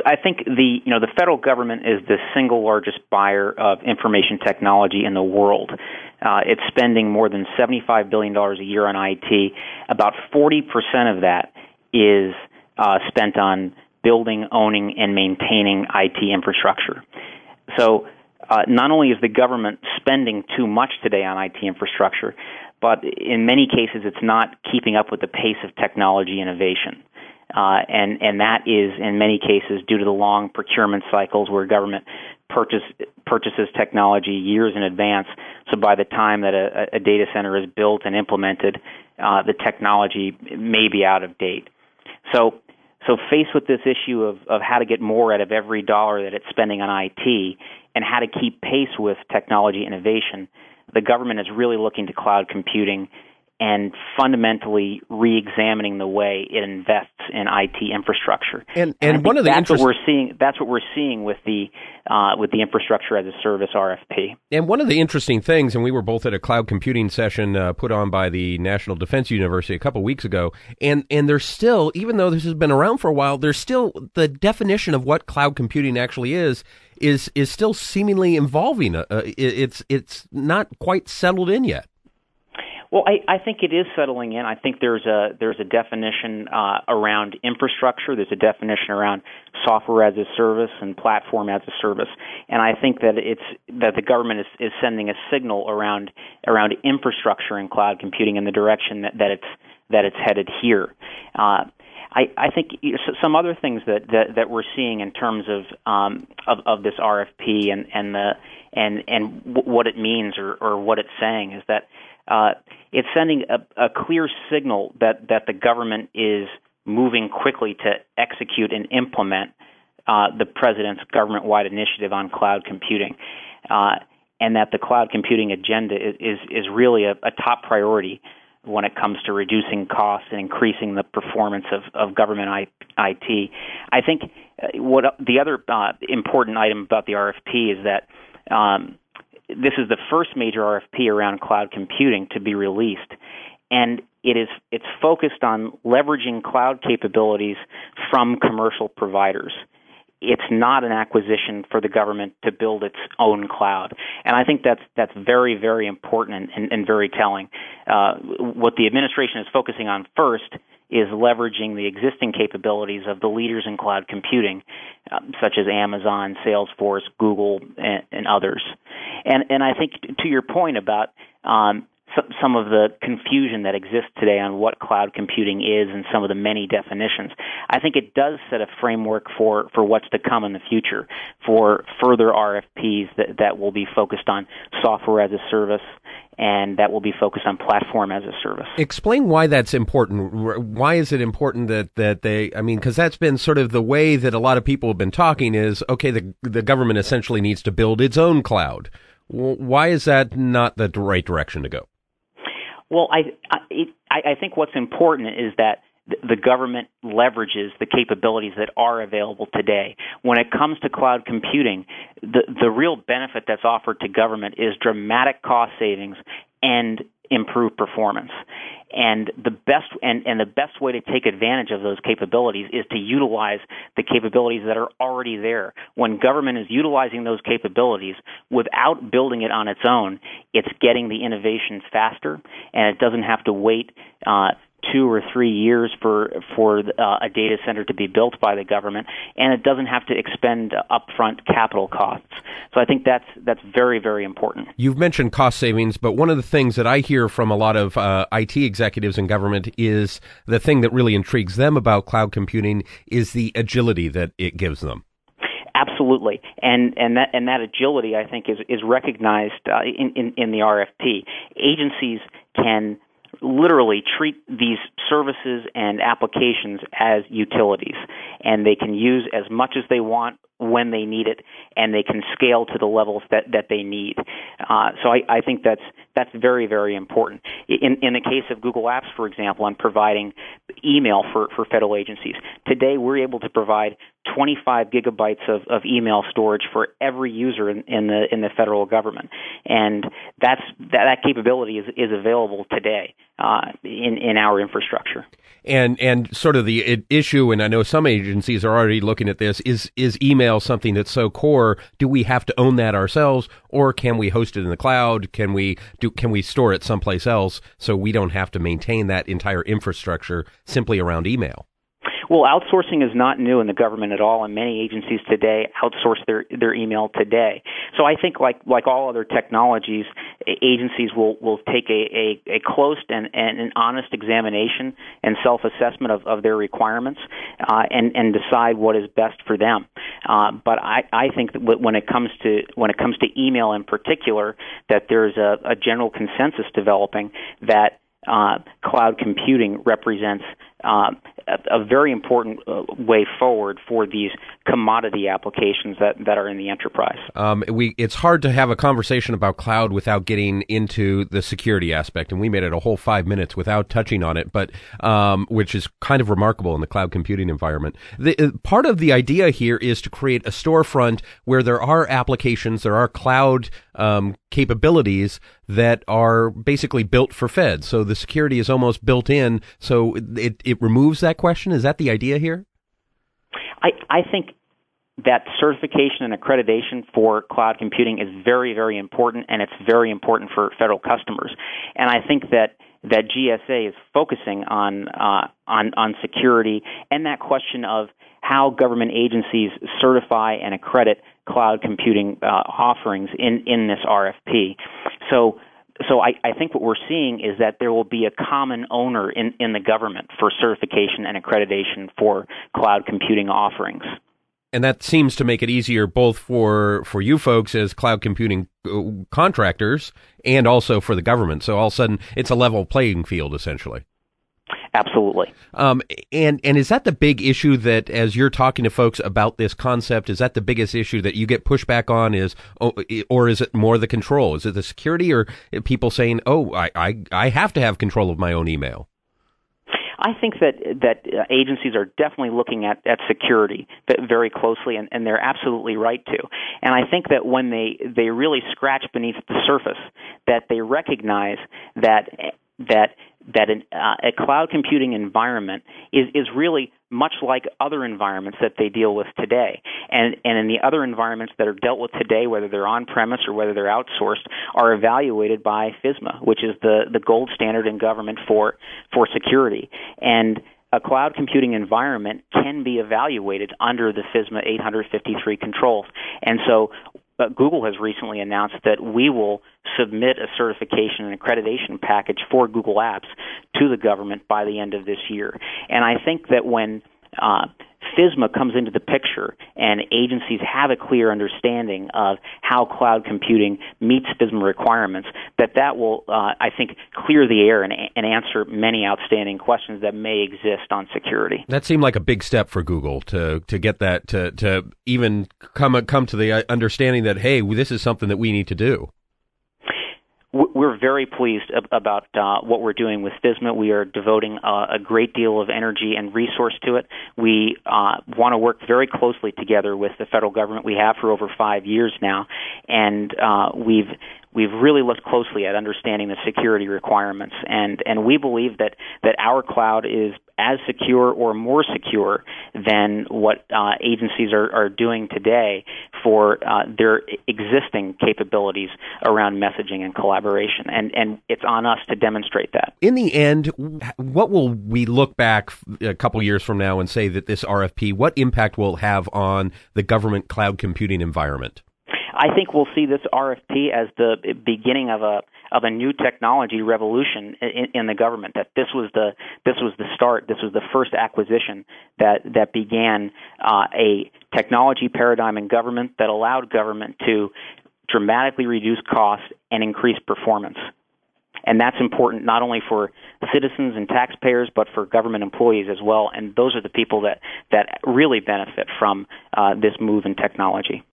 I think the federal government is the single largest buyer of information technology in the world. It's spending more than $75 billion a year on IT. About 40% of that is spent on building, owning, and maintaining IT infrastructure. So not only is the government spending too much today on IT infrastructure, but in many cases it's not keeping up with the pace of technology innovation. And that is, in many cases, due to the long procurement cycles where government purchases technology years in advance. So by the time that a data center is built and implemented, the technology may be out of date. So faced with this issue of how to get more out of every dollar that it's spending on IT and how to keep pace with technology innovation, the government is really looking to cloud computing and fundamentally re-examining the way it invests in IT infrastructure. And one of the that's what we're seeing with the infrastructure as a service RFP. And one of the interesting things, and we were both at a cloud computing session put on by the National Defense University a couple weeks ago, and there's still, even though this has been around for a while, there's still the definition of what cloud computing actually is still seemingly evolving. It's not quite settled in yet. Well, I think it is settling in. I think there's a definition around infrastructure. There's a definition around software as a service and platform as a service. And I think that the government is sending a signal around infrastructure and cloud computing in the direction that it's headed here. I think some other things that we're seeing in terms of this RFP and what it means or what it's saying is that it's sending a clear signal that the government is moving quickly to execute and implement the president's government-wide initiative on cloud computing, and that the cloud computing agenda is really a top priority when it comes to reducing costs and increasing the performance of government IT. I think what the other important item about the RFP is that this is the first major RFP around cloud computing to be released, and it's focused on leveraging cloud capabilities from commercial providers. It's not an acquisition for the government to build its own cloud, and I think that's very, very important and very telling. What the administration is focusing on first is leveraging the existing capabilities of the leaders in cloud computing, such as Amazon, Salesforce, Google, and others. And I think to your point about some of the confusion that exists today on what cloud computing is and some of the many definitions, I think it does set a framework for what's to come in the future, for further RFPs that will be focused on software as a service and that will be focused on platform as a service. Explain why that's important. Why is it important that they, because that's been sort of the way that a lot of people have been talking is, okay, the government essentially needs to build its own cloud. Why is that not the right direction to go? Well, I think what's important is that the government leverages the capabilities that are available today. When it comes to cloud computing, the real benefit that's offered to government is dramatic cost savings and improved performance. And the best way to take advantage of those capabilities is to utilize the capabilities that are already there. When government is utilizing those capabilities without building it on its own, it's getting the innovation faster, and it doesn't have to wait 2 or 3 years for a data center to be built by the government, and it doesn't have to expend upfront capital costs. So I think that's very, very important. You've mentioned cost savings, but one of the things that I hear from a lot of IT executives in government is the thing that really intrigues them about cloud computing is the agility that it gives them. Absolutely, and that agility, I think, is recognized in the RFP. Agencies can literally treat these services and applications as utilities, and they can use as much as they want when they need it, and they can scale to the levels that they need. So I think that's very, very important. In the case of Google Apps, for example, on providing email for federal agencies, today we're able to provide 25 gigabytes of email storage for every user in the federal government, and that capability is available today in our infrastructure. And sort of the issue, and I know some agencies are already looking at this, is email something that's so core? Do we have to own that ourselves, or can we host it in the cloud? Can we store it someplace else so we don't have to maintain that entire infrastructure simply around email? Well, outsourcing is not new in the government at all, and many agencies today outsource their email today. So I think, like all other technologies, agencies will take a close and an honest examination and self-assessment of their requirements and decide what is best for them. But I think that when it comes to email in particular, that there's a general consensus developing that cloud computing represents a very important way forward for these commodity applications that are in the enterprise. It's hard to have a conversation about cloud without getting into the security aspect, and we made it a whole 5 minutes without touching on it, but which is kind of remarkable in the cloud computing environment. Part of the idea here is to create a storefront where there are applications, there are cloud capabilities that are basically built for Fed. So the security is almost built in, so it removes that question. Is that the idea here? I think that certification and accreditation for cloud computing is very, very important, and it's very important for federal customers. And I think that GSA is focusing on security and that question of how government agencies certify and accredit cloud computing offerings in this RFP. So I think what we're seeing is that there will be a common owner in the government for certification and accreditation for cloud computing offerings. And that seems to make it easier both for you folks as cloud computing contractors and also for the government. So all of a sudden, it's a level playing field, essentially. Absolutely. And is that the big issue that, as you're talking to folks about this concept, is that the biggest issue that you get pushback on or is it more the control? Is it the security, or people saying, I have to have control of my own email? I think that agencies are definitely looking at security very closely, and they're absolutely right to. And I think that when they really scratch beneath the surface, that they recognize that a cloud computing environment is really much like other environments that they deal with today. And in the other environments that are dealt with today, whether they're on-premise or whether they're outsourced, are evaluated by FISMA, which is the gold standard in government for security. And a cloud computing environment can be evaluated under the FISMA 853 controls. And so Google has recently announced that we will submit a certification and accreditation package for Google Apps to the government by the end of this year. And I think that when FISMA comes into the picture and agencies have a clear understanding of how cloud computing meets FISMA requirements, that will, I think, clear the air and answer many outstanding questions that may exist on security. That seemed like a big step for Google to get that, to even come to the understanding that, hey, this is something that we need to do. We're very pleased about what we're doing with FISMA. We are devoting a great deal of energy and resource to it. We want to work very closely together with the federal government. We have for over 5 years now, and we've really looked closely at understanding the security requirements, and we believe that our cloud is as secure or more secure than what agencies are doing today for their existing capabilities around messaging and collaboration. And it's on us to demonstrate that. In the end, what will we look back a couple years from now and say that this RFP, what impact will it have on the government cloud computing environment? I think we'll see this RFP as the beginning of a new technology revolution in the government. That this was the start. This was the first acquisition that began a technology paradigm in government that allowed government to dramatically reduce costs and increase performance. And that's important not only for citizens and taxpayers, but for government employees as well. And those are the people that really benefit from this move in technology.